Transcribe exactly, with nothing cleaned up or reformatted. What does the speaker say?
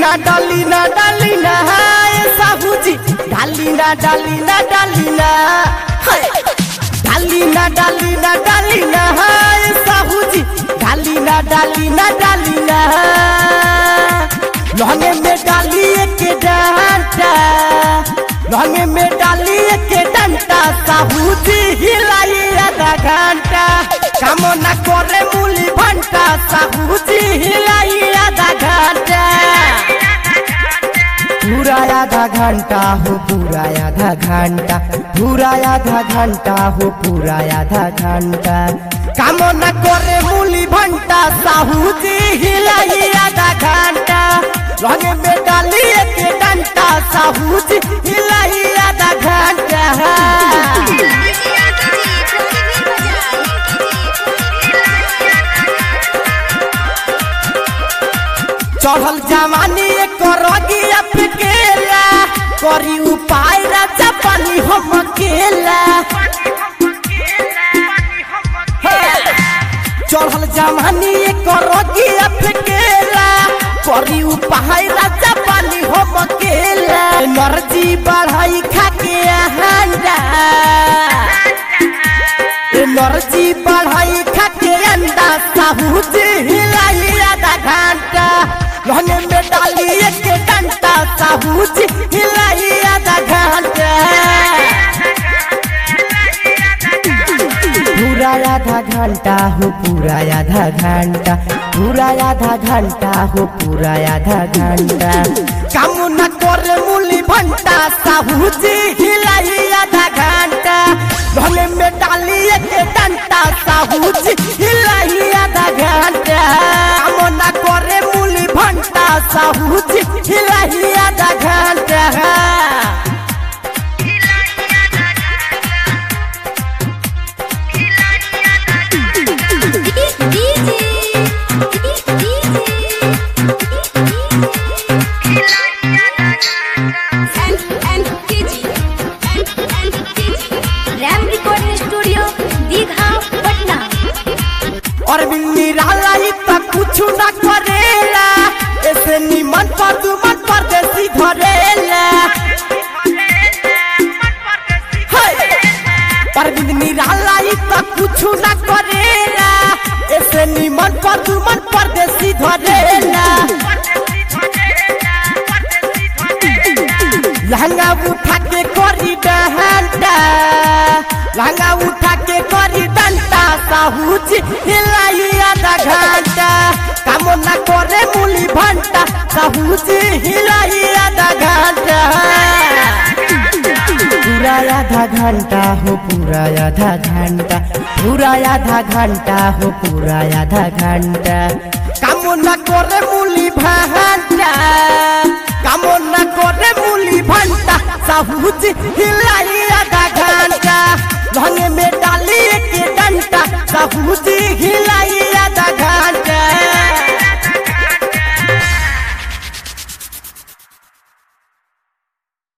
ना डाली ना डाली ना साहूजी डाली ना डाली ना डाली ना डाली ना डाली ना डाली ना साहूजी डाली ना डाली ना डाली ना लहंगे में डाली एक डंडा लहंगे में डाली एक डंडा साहूजी हिलाई आधा घंटा काम न करे मूली भंटा साहूजी हिलाई आधा घंटा पूरा आधा घंटा हो पूरा आधा घंटा पूरा आधा घंटा हो पूरा आधा घंटा काम न करे मूली भंटा साहूजी हिलाई आधा घंटा लहंगे में डाली एक डंडा साहूजी हिलाई आधा घंटा चढ़ल जवानी करगिया फेकेला करी उपाय राजा पानी हम अकेला चढ़ल जवानी करगिया फेकेला करी उपाय राजा पानी हम अकेला एनर्जी बढ़ाई खाके अंडा एनर्जी बढ़ाई खाके अंडा साहूजी हिलाई आधा घंटा लहंगे में डाली एक डंडा साहूजी हिलाई आधा घंटा पूरा आधा घंटा हो पूरा आधा घंटा पूरा आधा घंटा हो पूरा आधा घंटा काम न करे मूली भंटा साहूजी हिलाई आधा घंटा लहंगे में डाली एक डंडा साहूजी हिलाई आधा घंटा काम न करे मूली भंटा साहूजी हिलाई आधा घंटा और बिन्नी रालाई तक कुछ न करेला ऐसे निमन पर दुमन परदेसी धरेला पर बिन्नी रालाई तक कुछ न करेला ऐसे निमन पर दुमन परदेसी धरेला लहंगा उठा के करी डंडा लहंगा उठा के करी डंडा साहूजी हिलाई आधा घंटा काम न करे मूली भंटा साहूजी हिलाई आधा घंटा पूरा आधा घंटा हो पूरा आधा घंटा पूरा आधा घंटा हो पूरा आधा घंटा काम न करे मूली भंटा काम न करे मूली भंटा साहूजी हिलाई आधा घंटा लहंगे में डाली एक डंडा साहूजी हिलाई